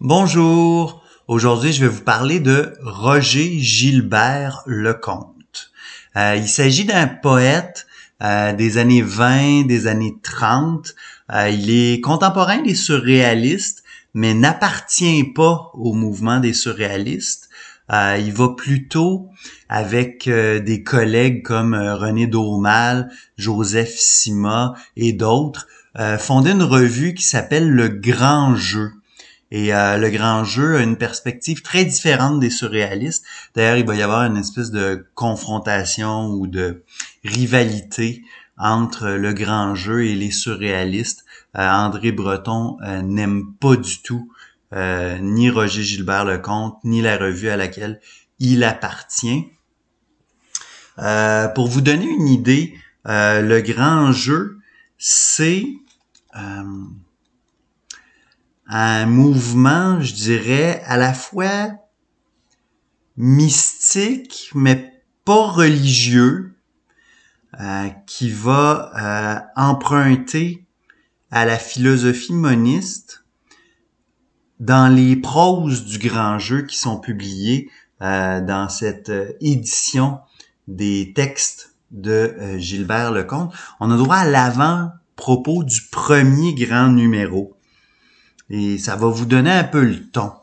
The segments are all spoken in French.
Bonjour, aujourd'hui je vais vous parler de Roger Gilbert Lecomte. Il s'agit d'un poète des années 20, des années 30. Il est contemporain des surréalistes, mais n'appartient pas au mouvement des surréalistes. Il va plutôt avec des collègues comme René Daumal, Joseph Sima et d'autres, fonder une revue qui s'appelle Le Grand Jeu. Et le grand jeu a une perspective très différente des surréalistes. D'ailleurs, il va y avoir une espèce de confrontation ou de rivalité entre le grand jeu et les surréalistes. André Breton n'aime pas du tout ni Roger Gilbert Lecomte, ni la revue à laquelle il appartient. Pour vous donner une idée, le grand jeu, c'est un mouvement, je dirais, à la fois mystique, mais pas religieux, qui va emprunter à la philosophie moniste dans les proses du grand jeu qui sont publiées dans cette édition des textes de Gilbert Lecomte. On a droit à l'avant-propos du premier grand numéro. Et ça va vous donner un peu le ton.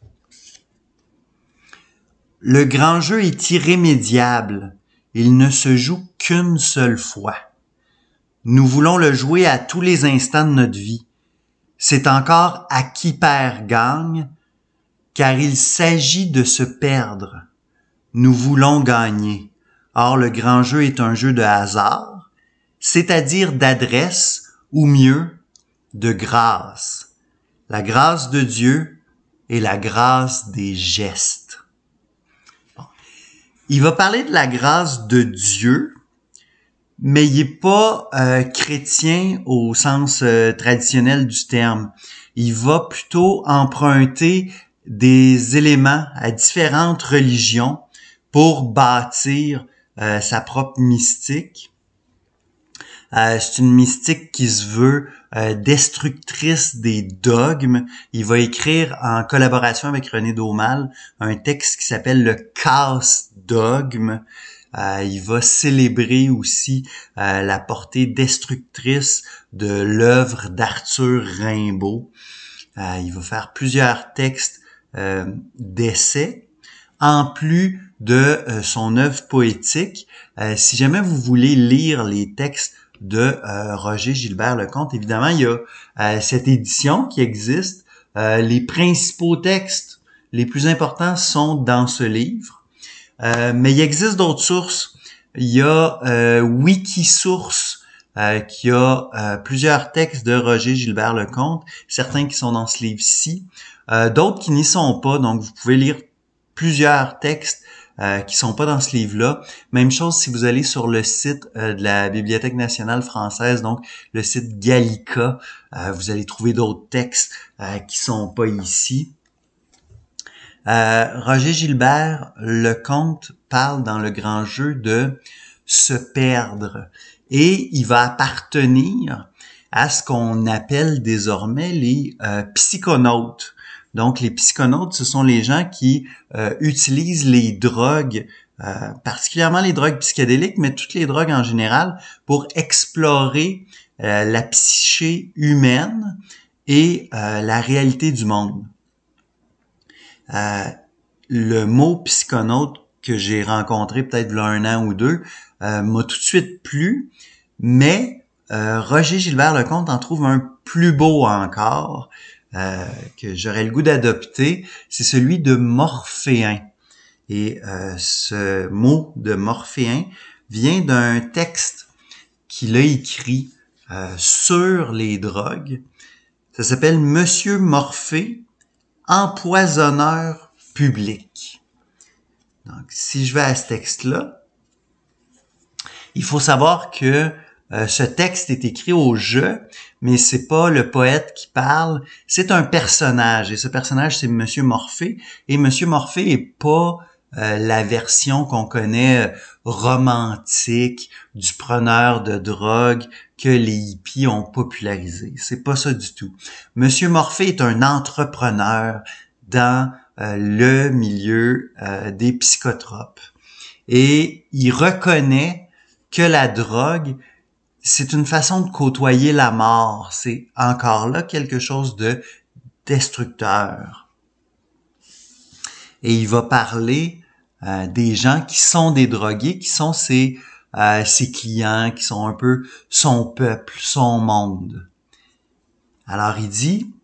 Le grand jeu est irrémédiable. Il ne se joue qu'une seule fois. Nous voulons le jouer à tous les instants de notre vie. C'est encore à qui perd gagne, car il s'agit de se perdre. Nous voulons gagner. Or, le grand jeu est un jeu de hasard, c'est-à-dire d'adresse, ou mieux, de grâce. La grâce de Dieu et la grâce des gestes. Bon. Il va parler de la grâce de Dieu, mais il n'est pas chrétien au sens traditionnel du terme. Il va plutôt emprunter des éléments à différentes religions pour bâtir sa propre mystique. C'est une mystique qui se veut destructrice des dogmes. Il va écrire en collaboration avec René Daumal un texte qui s'appelle le Casse-dogme. Il va célébrer aussi la portée destructrice de l'œuvre d'Arthur Rimbaud. Il va faire plusieurs textes d'essais, en plus de son œuvre poétique. Si jamais vous voulez lire les textes de Roger Gilbert Lecomte, évidemment, il y a cette édition qui existe. Les principaux textes les plus importants sont dans ce livre. Mais il existe d'autres sources. Il y a Wikisource qui a plusieurs textes de Roger Gilbert Lecomte, certains qui sont dans ce livre-ci, d'autres qui n'y sont pas, donc vous pouvez lire plusieurs textes qui sont pas dans ce livre-là. Même chose si vous allez sur le site de la Bibliothèque nationale française, donc le site Gallica, vous allez trouver d'autres textes qui sont pas ici. Roger Gilbert Lecomte parle dans le grand jeu de se perdre et il va appartenir à ce qu'on appelle désormais les psychonautes. Donc, les psychonautes, ce sont les gens qui utilisent les drogues, particulièrement les drogues psychédéliques, mais toutes les drogues en général, pour explorer la psyché humaine et la réalité du monde. Le mot psychonaute que j'ai rencontré peut-être il y a 1 an ou 2 m'a tout de suite plu, mais Roger Gilbert Lecomte en trouve un plus beau encore, que j'aurais le goût d'adopter, c'est celui de morphéen. Et ce mot de morphéen vient d'un texte qu'il a écrit sur les drogues. Ça s'appelle Monsieur Morphée, empoisonneur public. Donc, si je vais à ce texte-là, il faut savoir que ce texte est écrit au jeu, mais c'est pas le poète qui parle, c'est un personnage. Et ce personnage, c'est Monsieur Morphée. Et Monsieur Morphée est pas la version qu'on connaît romantique du preneur de drogue que les hippies ont popularisé. C'est pas ça du tout. Monsieur Morphée est un entrepreneur dans le milieu des psychotropes. Et il reconnaît que la drogue, c'est une façon de côtoyer la mort. C'est encore là quelque chose de destructeur. Et il va parler des gens qui sont des drogués, qui sont ses clients, qui sont un peu son peuple, son monde. Alors il dit,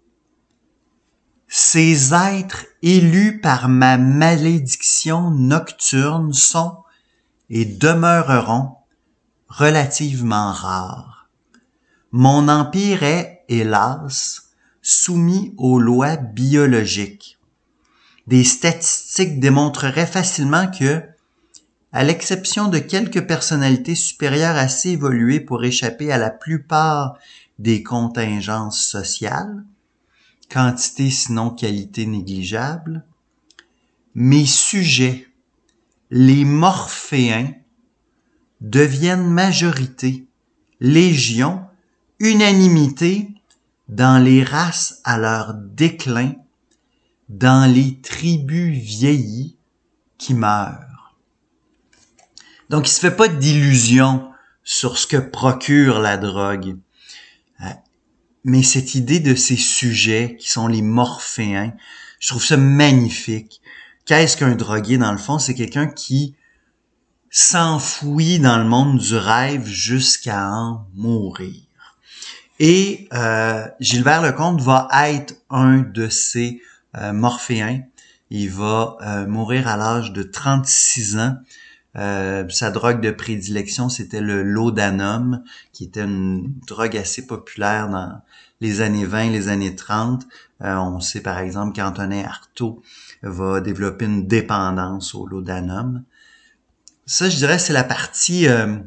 ces êtres élus par ma malédiction nocturne sont et demeureront relativement rares. Mon empire est, hélas, soumis aux lois biologiques. Des statistiques démontreraient facilement que, à l'exception de quelques personnalités supérieures assez évoluées pour échapper à la plupart des contingences sociales, quantité sinon qualité négligeable, mes sujets, les morphéens, deviennent majorité, légion, unanimité dans les races à leur déclin, dans les tribus vieillies qui meurent. Donc, il se fait pas d'illusions sur ce que procure la drogue. Mais cette idée de ces sujets qui sont les morphéens, je trouve ça magnifique. Qu'est-ce qu'un drogué, dans le fond? C'est quelqu'un qui s'enfouit dans le monde du rêve jusqu'à en mourir. Et Gilbert Lecomte va être un de ces morphéens. Il va mourir à l'âge de 36 ans. Sa drogue de prédilection, c'était le laudanum, qui était une drogue assez populaire dans les années 20, les années 30. On sait par exemple qu'Antonin Artaud va développer une dépendance au laudanum. Ça, je dirais, c'est la partie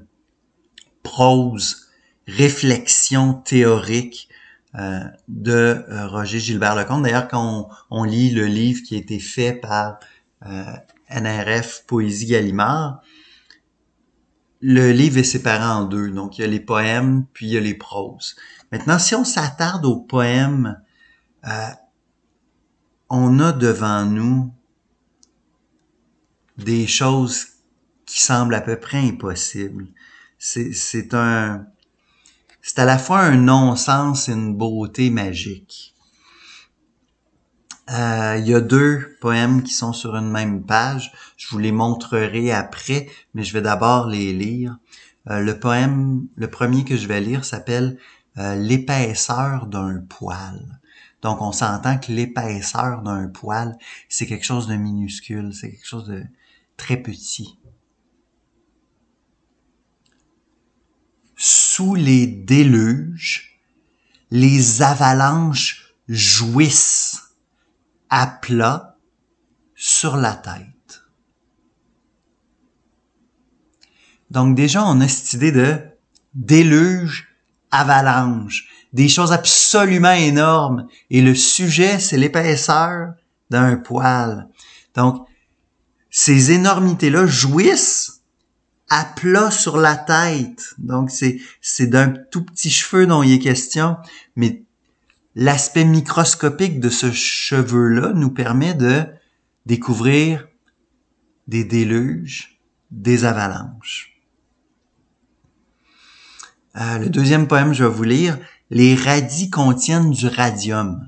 prose, réflexion théorique de Roger Gilbert Lecomte. D'ailleurs, quand on lit le livre qui a été fait par NRF Poésie Gallimard, le livre est séparé en deux. Donc, il y a les poèmes, puis il y a les proses. Maintenant, si on s'attarde aux poèmes, on a devant nous des choses qui semblent à peu près impossibles. C'est à la fois un non-sens et une beauté magique. Il y a deux poèmes qui sont sur une même page. Je vous les montrerai après, mais je vais d'abord les lire. Le premier que je vais lire s'appelle l'épaisseur d'un poil. Donc, on s'entend que l'épaisseur d'un poil, c'est quelque chose de minuscule, c'est quelque chose de très petit. Sous les déluges, les avalanches jouissent à plat sur la tête. Donc déjà, on a cette idée de déluge, avalanche, des choses absolument énormes. Et le sujet, c'est l'épaisseur d'un poil. Donc, ces énormités-là jouissent à plat sur la tête. Donc, c'est d'un tout petit cheveu dont il est question, mais l'aspect microscopique de ce cheveu-là nous permet de découvrir des déluges, des avalanches. Le deuxième poème, je vais vous lire. Les radis contiennent du radium.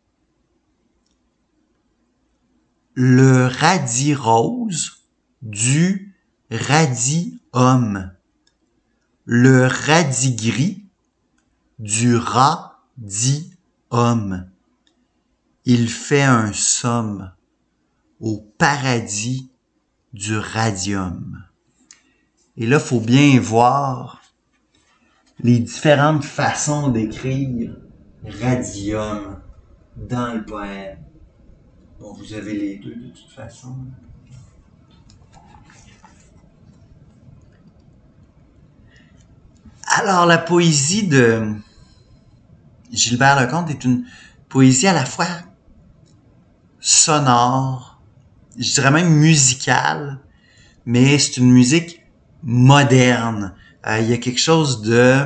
Le radis rose du radium. Le radis gris du radium. Il fait un somme au paradis du radium. Et là, faut bien voir les différentes façons d'écrire radium dans le poème. Bon, vous avez les deux de toute façon. Alors, la poésie de Gilbert Lecomte est une poésie à la fois sonore, je dirais même musicale, mais c'est une musique moderne. Il y a quelque chose de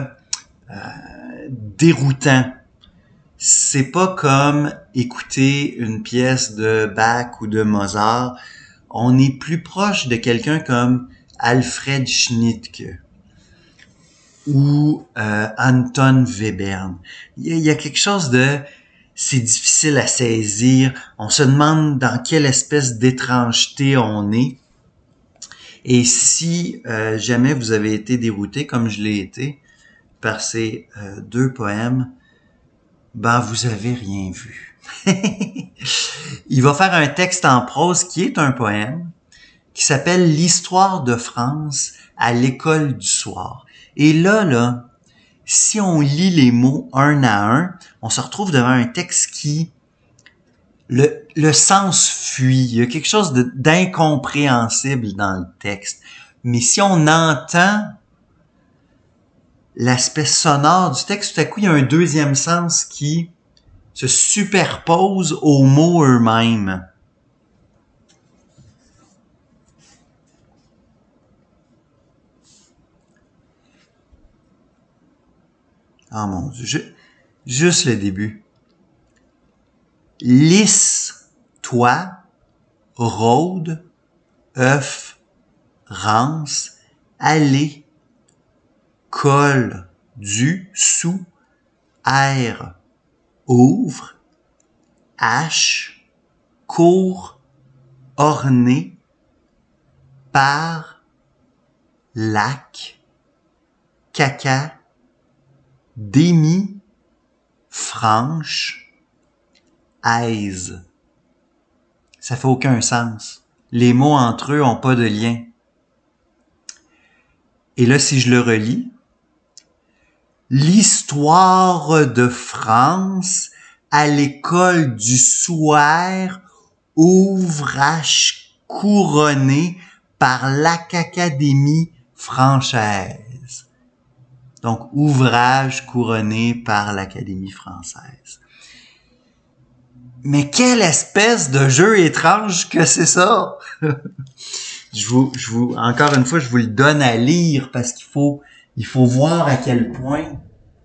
déroutant. C'est pas comme écouter une pièce de Bach ou de Mozart. On est plus proche de quelqu'un comme Alfred Schnittke ou Anton Webern. Il y a quelque chose de... C'est difficile à saisir. On se demande dans quelle espèce d'étrangeté on est. Et si jamais vous avez été dérouté, comme je l'ai été, par ces deux poèmes, ben vous avez rien vu. Il va faire un texte en prose qui est un poème, qui s'appelle L'histoire de France à l'école du soir. Et là, si on lit les mots un à un, on se retrouve devant un texte qui... Le sens fuit. Il y a quelque chose d'incompréhensible dans le texte. Mais si on entend l'aspect sonore du texte, tout à coup, il y a un deuxième sens qui se superpose aux mots eux-mêmes. Oh mon Dieu, juste le début. Lisse, toi, rôde, œuf, rance, aller, colle, du, sous, air, ouvre, hache, court, orné, par, lac, caca, démis, franche, aise. Ça fait aucun sens. Les mots entre eux ont pas de lien. Et là, si je le relis, l'histoire de France à l'école du soir, ouvrage couronné par l'Académie française. Donc, ouvrage couronné par l'Académie française. Mais quelle espèce de jeu étrange que c'est ça! Encore une fois, je vous le donne à lire parce qu'il faut voir à quel point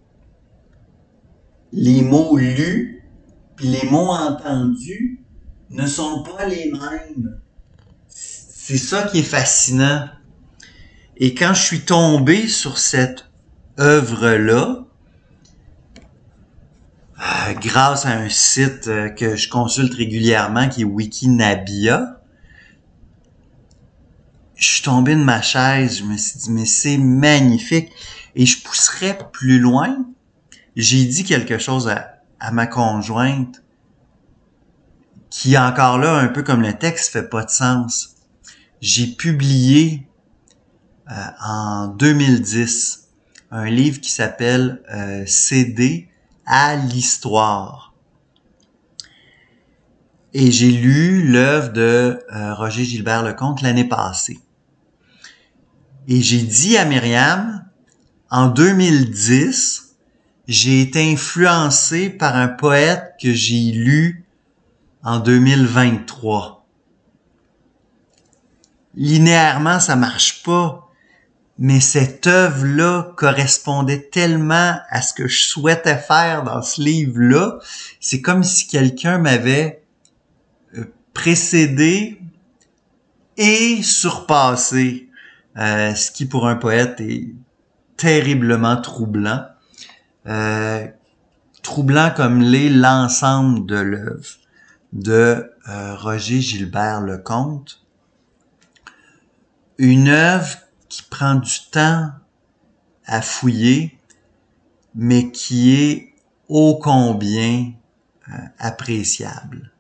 les mots lus puis les mots entendus ne sont pas les mêmes. C'est ça qui est fascinant. Et quand je suis tombé sur cette œuvre-là, grâce à un site que je consulte régulièrement qui est Wikinabia, je suis tombé de ma chaise, je me suis dit, mais c'est magnifique. Et je pousserais plus loin. J'ai dit quelque chose à ma conjointe qui, encore là, un peu comme le texte, fait pas de sens. J'ai publié en 2010 un livre qui s'appelle CD à l'histoire. Et j'ai lu l'œuvre de Roger Gilbert Lecomte l'année passée. Et j'ai dit à Myriam, en 2010, j'ai été influencé par un poète que j'ai lu en 2023. Linéairement, ça marche pas, mais cette œuvre-là correspondait tellement à ce que je souhaitais faire dans ce livre-là. C'est comme si quelqu'un m'avait précédé et surpassé, ce qui pour un poète est terriblement troublant. Troublant comme l'est l'ensemble de l'œuvre de Roger Gilbert Lecomte. Une œuvre qui prend du temps à fouiller, mais qui est ô combien appréciable.